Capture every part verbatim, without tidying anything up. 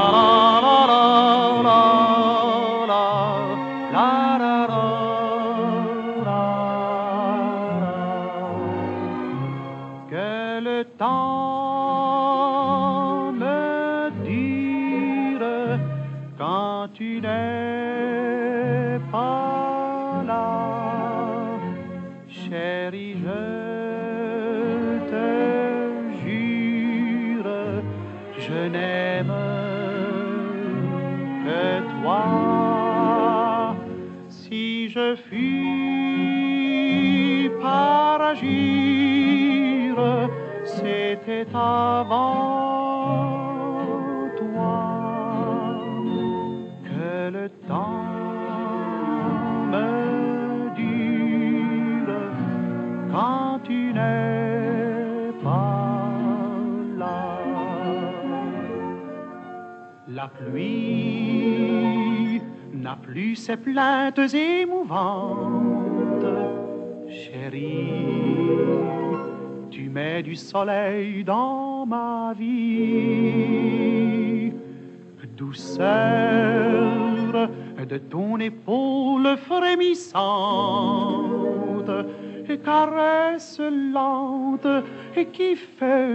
Que le temps me dure quand tu n'es pas là, chérie, je te jure, je n'aime que toi. Si je fus par agir, c'était avant toi. Que le temps me dure quand tu n'es pas là. La pluie n'a plus ses plaintes émouvantes, chérie, tu mets du soleil dans ma vie. Douceur de ton épaule frémissante, et caresse lente et qui fait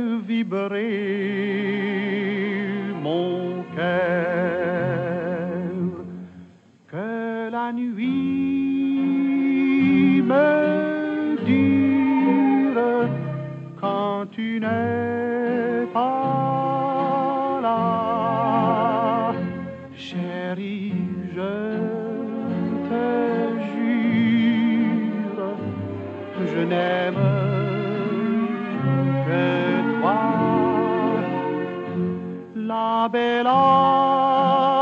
vibrer mon cœur. Que la nuit me dure quand tu n'es pas là, chérie, je te jure, je n'aime que toi. La belle